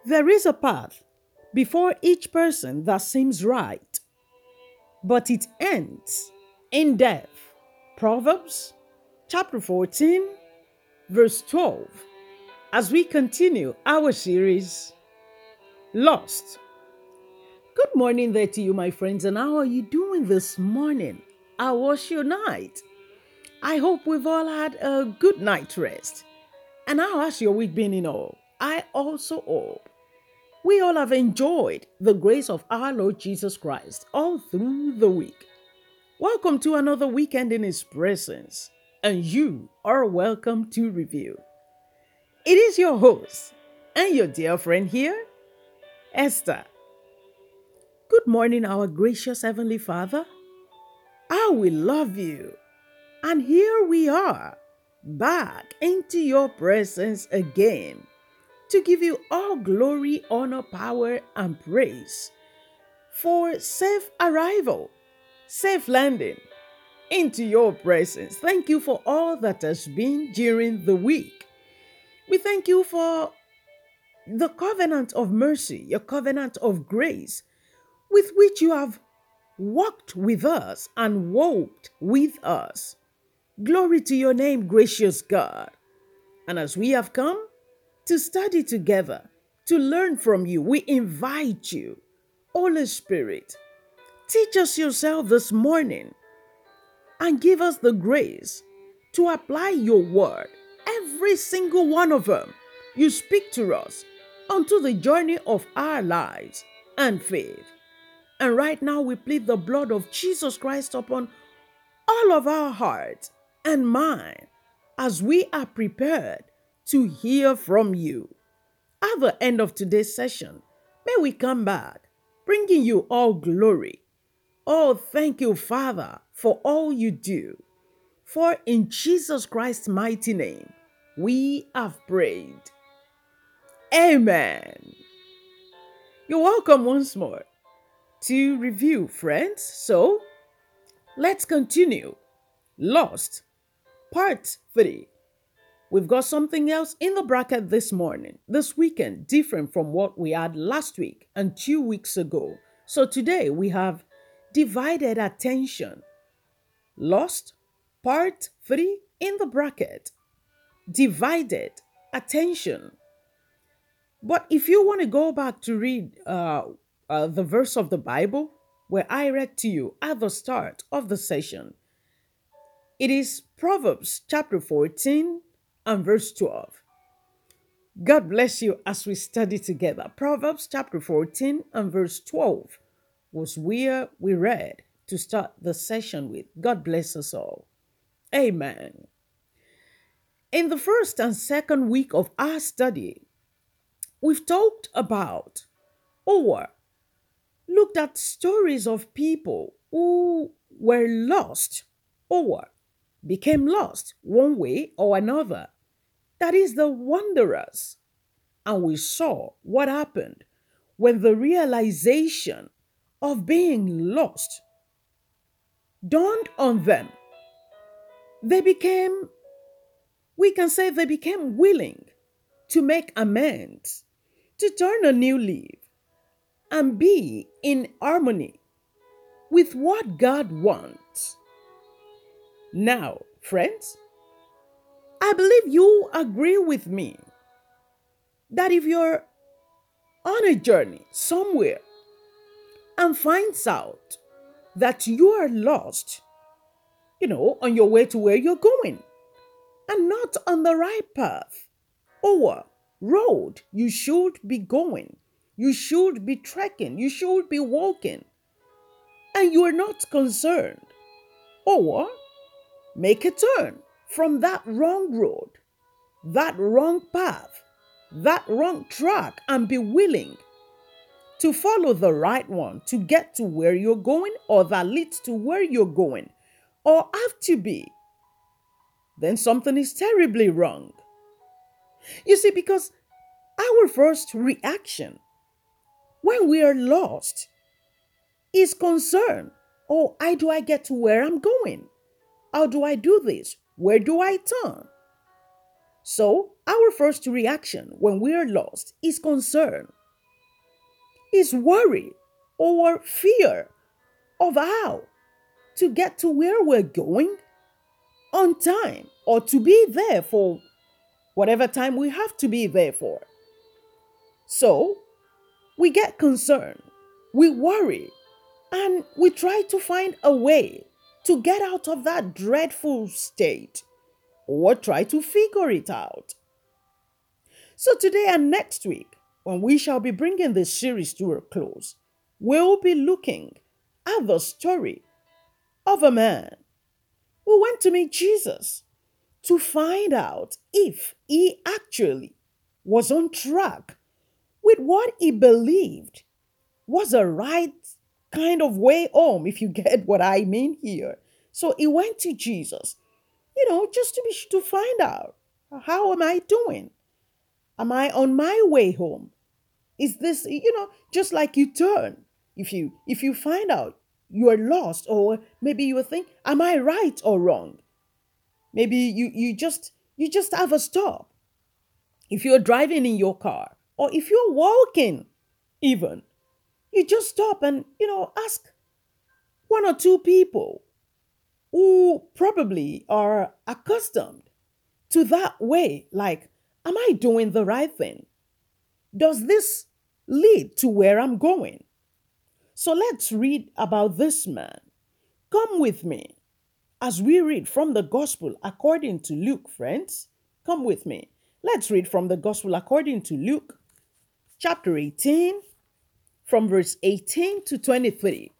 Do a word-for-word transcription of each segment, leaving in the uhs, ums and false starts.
There is a path before each person that seems right, but it ends in death. Proverbs chapter fourteen, verse twelve. As we continue our series, Lost. Good morning there to you, my friends, and how are you doing this morning? How was your night? I hope we've all had a good night's rest. And how has your week been in all? I also hope we all have enjoyed the grace of our Lord Jesus Christ all through the week. Welcome to another weekend in His presence, and you are welcome to review. It is your host and your dear friend here, Esther. Good morning, our gracious Heavenly Father. How we love you. And here we are, back into your presence again to give you all glory, honor, power, and praise for safe arrival, safe landing into your presence. Thank you for all that has been during the week. We thank you for the covenant of mercy, your covenant of grace, with which you have walked with us and walked with us. Glory to your name, gracious God. And as we have come to study together, to learn from you, we invite you, Holy Spirit, teach us yourself this morning and give us the grace to apply your word, every single one of them. You speak to us onto the journey of our lives and faith. And right now we plead the blood of Jesus Christ upon all of our hearts and mind as we are prepared to hear from you. At the end of today's session, may we come back, bringing you all glory. Oh, thank you, Father, for all you do. For in Jesus Christ's mighty name, we have prayed. Amen. You're welcome once more to review, friends. So, let's continue. Lost, part three. We've got something else in the bracket this morning, this weekend, different from what we had last week and two weeks ago. So today we have divided attention. Lost, part three in the bracket. Divided attention. But if you want to go back to read uh, uh, the verse of the Bible where I read to you at the start of the session, it is Proverbs chapter fourteen and verse twelve. God bless you as we study together. Proverbs chapter fourteen and verse twelve was where we read to start the session with. God bless us all. Amen. In the first and second week of our study, we've talked about or looked at stories of people who were lost or became lost one way or another. That is the wanderers. And we saw what happened when the realization of being lost dawned on them. They became, we can say they became willing to make amends, to turn a new leaf, and be in harmony with what God wants. Now, friends, I believe you agree with me that if you're on a journey somewhere and finds out that you are lost, you know, on your way to where you're going and not on the right path or road you should be going, you should be trekking, you should be walking, and you are not concerned, or make a turn from that wrong road, that wrong path, that wrong track, and be willing to follow the right one to get to where you're going or that leads to where you're going, or have to be, then something is terribly wrong. You see, because our first reaction when we are lost is concern. Oh, how do I get to where I'm going? How do I do this? Where do I turn? So, our first reaction when we are lost is concern. is worry or fear of how to get to where we're going on time or to be there for whatever time we have to be there for. So we get concerned, we worry, and we try to find a way to get out of that dreadful state or try to figure it out. So today and next week, when we shall be bringing this series to a close, we'll be looking at the story of a man who went to meet Jesus to find out if he actually was on track with what he believed was a right kind of way home, if you get what I mean here. So he went to Jesus, you know, just to be to find out, how am I doing? Am I on my way home? Is this, you know, just like you turn, if you if you find out you are lost, or maybe you think, am I right or wrong? Maybe you you just you just have a stop. If you're driving in your car, or if you're walking even, you just stop and, you know, ask one or two people who probably are accustomed to that way, like, am I doing the right thing? Does this lead to where I'm going? So let's read about this man. Come with me as we read from the Gospel according to Luke, friends. Come with me. Let's read from the Gospel according to Luke, chapter eighteen, from verse eighteen to twenty-three.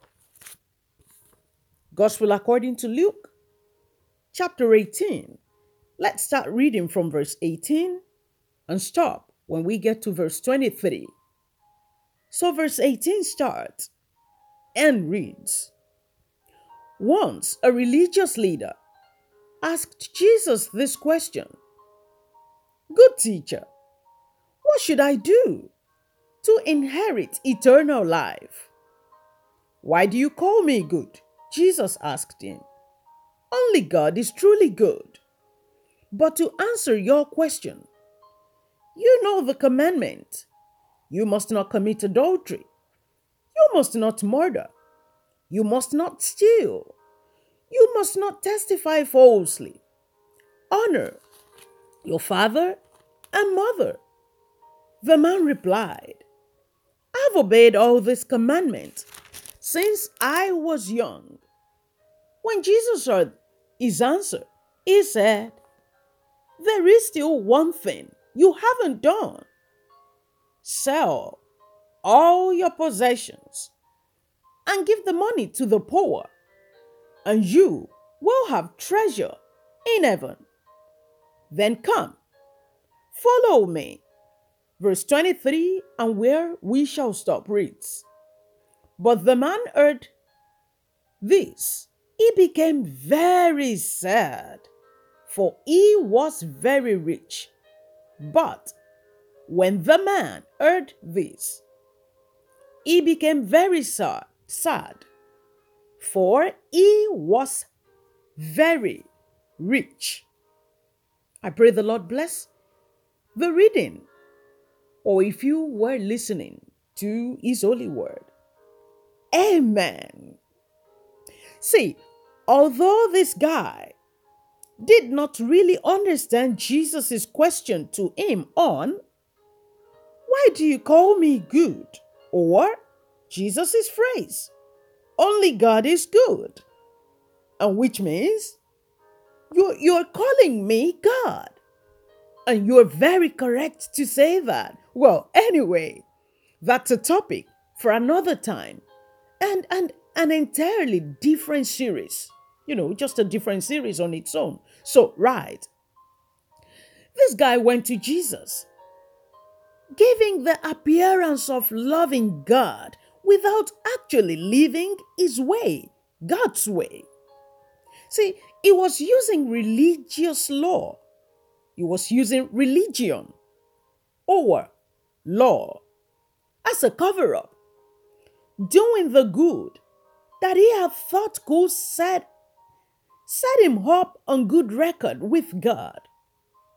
Gospel according to Luke, chapter eighteen. Let's start reading from verse eighteen and stop when we get to verse twenty-three. So verse eighteen starts and reads, once a religious leader asked Jesus this question, good teacher, what should I do to inherit eternal life? Why do you call me good? Jesus asked him. Only God is truly good. But to answer your question, you know the commandment. You must not commit adultery. You must not murder. You must not steal. You must not testify falsely. Honor your father and mother. The man replied, I've obeyed all these commandments since I was young. When Jesus heard his answer, he said, there is still one thing you haven't done. Sell all your possessions and give the money to the poor, and you will have treasure in heaven. Then come, follow me. Verse twenty-three, and where we shall stop reads, but the man heard this, he became very sad, for he was very rich. But when the man heard this, he became very sad, sad, for he was very rich. I pray the Lord bless the reading, or if you were listening to his holy word. Amen. See, although this guy did not really understand Jesus' question to him on, why do you call me good? Or Jesus' phrase, only God is good. And which means you're, you're calling me God. And you're very correct to say that. Well, anyway, that's a topic for another time. And, and an entirely different series. You know, just a different series on its own. So, right. This guy went to Jesus, giving the appearance of loving God without actually living his way, God's way. See, he was using religious law. He was using religion or law as a cover-up, doing the good that he had thought could set, set him up on good record with God.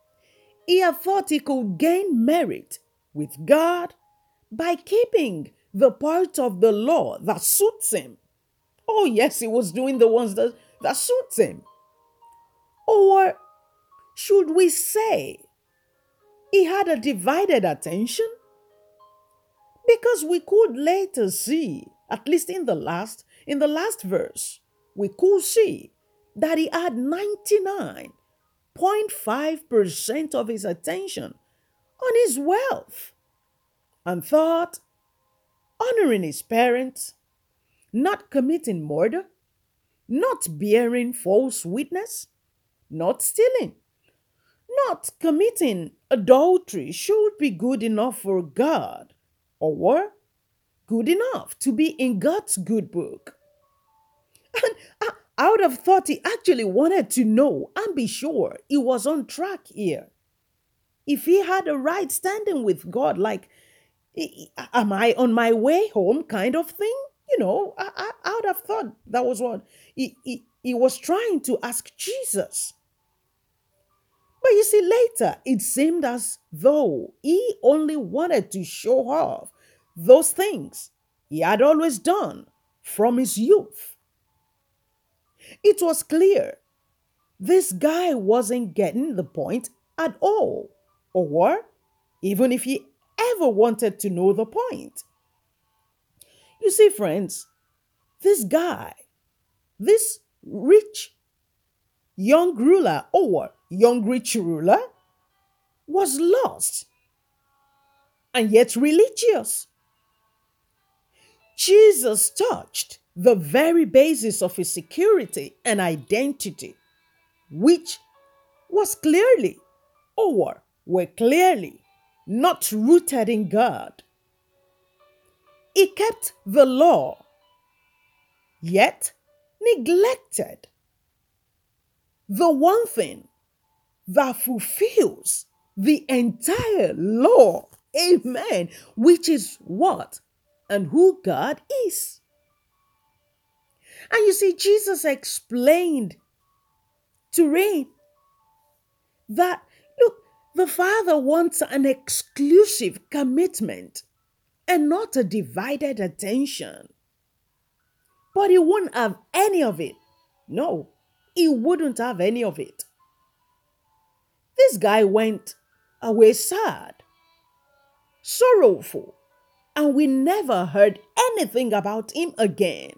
He had thought he could gain merit with God by keeping the part of the law that suits him. Oh, yes, he was doing the ones that, that suits him. Or should we say he had a divided attention? Because we could later see, at least in the last, in the last verse, we could see that he had ninety-nine point five percent of his attention on his wealth and thought honoring his parents, not committing murder, not bearing false witness, not stealing, not committing adultery should be good enough for God, or good enough to be in God's good book. And I, I would have thought he actually wanted to know and be sure he was on track here. If he had a right standing with God, like, am I on my way home kind of thing? You know, I, I, I would have thought that was what he, he, he was trying to ask Jesus. But you see, later it seemed as though he only wanted to show off those things he had always done from his youth. It was clear this guy wasn't getting the point at all, or even if he ever wanted to know the point. You see, friends, this guy, this rich young ruler or young rich ruler, was lost and yet religious. Jesus touched the very basis of his security and identity, which was clearly or were clearly not rooted in God. He kept the law, yet neglected the one thing that fulfills the entire law. Amen. Which is what and who God is. And you see, Jesus explained to Rain that, look, the Father wants an exclusive commitment and not a divided attention. But he wouldn't have any of it. No, he wouldn't have any of it. This guy went away sad, sorrowful, and we never heard anything about him again.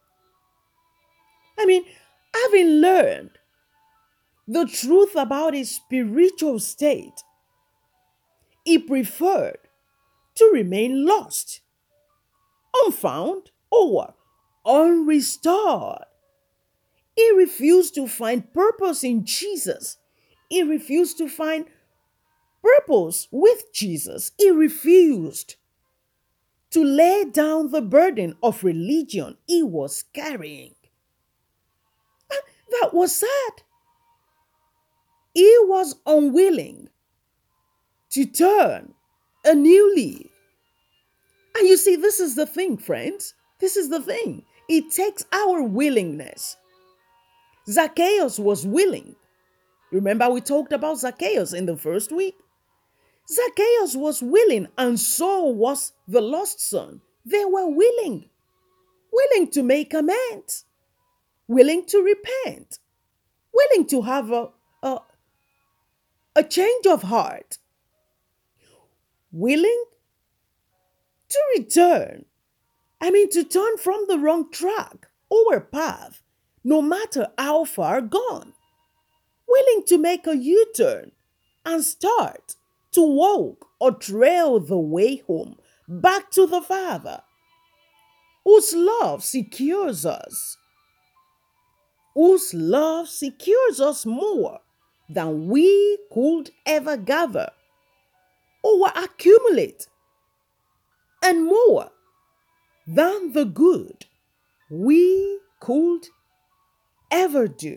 I mean, having learned the truth about his spiritual state, he preferred to remain lost, unfound, or unrestored. He refused to find purpose in Jesus. He refused to find purpose with Jesus. He refused to lay down the burden of religion he was carrying. And that was sad. He was unwilling to turn a new leaf. And you see, this is the thing, friends. This is the thing. It takes our willingness. Zacchaeus was willing. Remember, we talked about Zacchaeus in the first week. Zacchaeus was willing, and so was the lost son. They were willing, willing to make amends, willing to repent, willing to have a, a, a change of heart, willing to return. I mean, to turn from the wrong track or path, no matter how far gone. Willing to make a U-turn and start to walk or trail the way home back to the Father, whose love secures us, whose love secures us more than we could ever gather or accumulate, and more than the good we could ever do.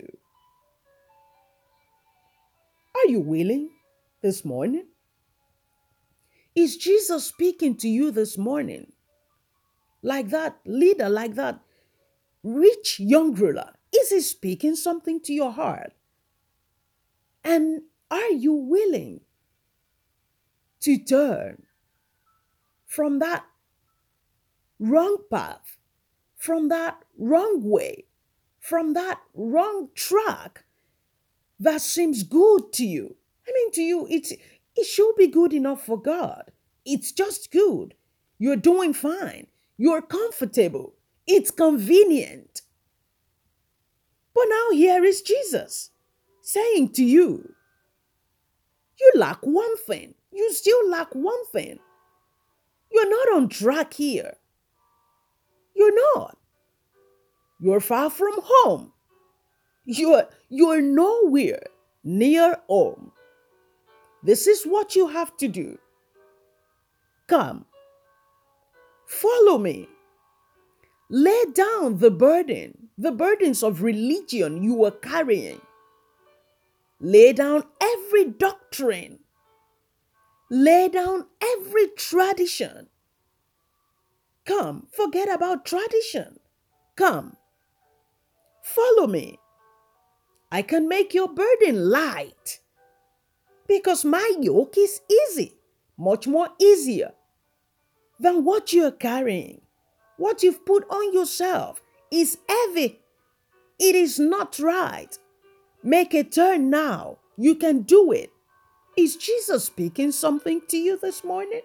Are you willing this morning? Is Jesus speaking to you this morning? Like that leader, like that rich young ruler? Is he speaking something to your heart? And are you willing to turn from that wrong path, from that wrong way, from that wrong track that seems good to you. I mean, to you, it's it should be good enough for God. It's just good. You're doing fine. You're comfortable. It's convenient. But now here is Jesus saying to you, you lack one thing. You still lack one thing. You're not on track here. You're not. You're far from home. You're, you're nowhere near home. This is what you have to do. Come, follow me. Lay down the burden, the burdens of religion you are carrying. Lay down every doctrine. Lay down every tradition. Come, forget about tradition. Come, follow me. I can make your burden light because my yoke is easy, much more easier than what you're carrying. What you've put on yourself is heavy. It is not right. Make a turn now. You can do it. Is Jesus speaking something to you this morning?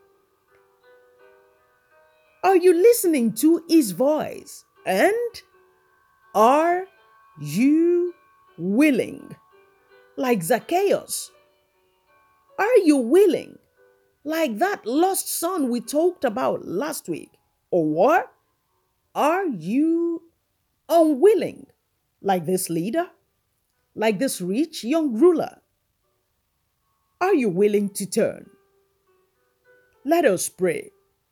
Are you listening to his voice? And are you willing? Like Zacchaeus. Are you willing? Like that lost son we talked about last week. Or are you unwilling? Like this leader? Like this rich young ruler? Are you willing to turn? Let us pray.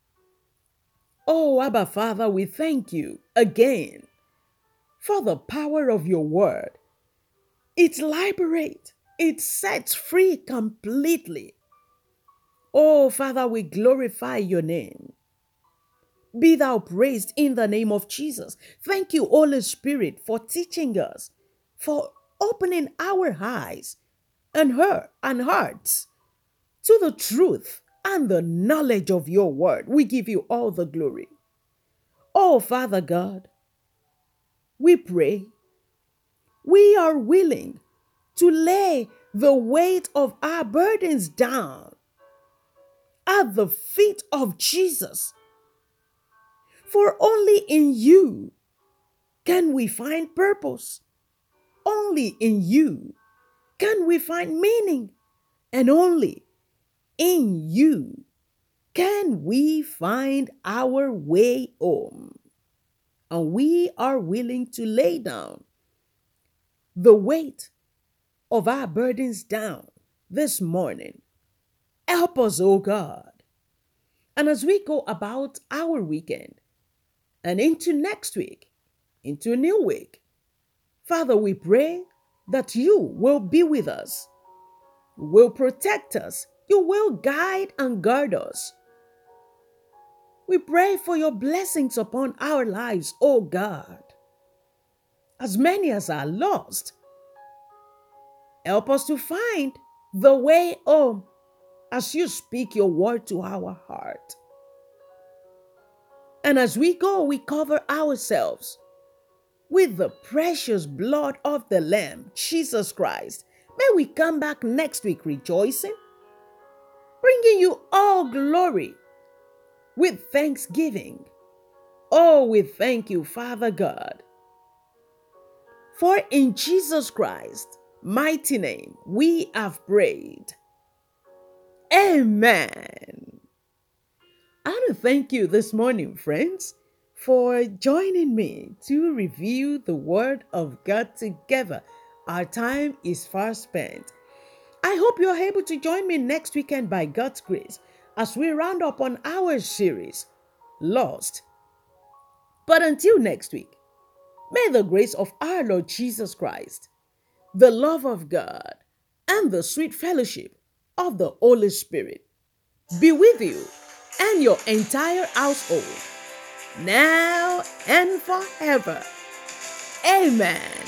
Oh, Abba Father, we thank you again for the power of your word. It liberates, it sets free completely. Oh, Father, we glorify your name. Be thou praised in the name of Jesus. Thank you, Holy Spirit, for teaching us, for opening our eyes and her and hearts to the truth and the knowledge of your word. We give you all the glory. Oh, Father God, we pray. We are willing to lay the weight of our burdens down at the feet of Jesus. For only in you can we find purpose. Only in you can we find meaning. And only in you can we find our way home. And we are willing to lay down the weight of our burdens down this morning. Help us, oh God. And as we go about our weekend and into next week, into a new week, Father, we pray that you will be with us, you will protect us, you will guide and guard us. We pray for your blessings upon our lives, oh God. As many as are lost, help us to find the way home as you speak your word to our heart. And as we go, we cover ourselves with the precious blood of the Lamb, Jesus Christ. May we come back next week rejoicing, bringing you all glory with thanksgiving. Oh, we thank you, Father God. For in Jesus Christ's mighty name we have prayed. Amen. I want to thank you this morning, friends, for joining me to review the Word of God together. Our time is far spent. I hope you're able to join me next weekend by God's grace as we round up on our series, Lost. But until next week, may the grace of our Lord Jesus Christ, the love of God, and the sweet fellowship of the Holy Spirit be with you and your entire household, now and forever. Amen.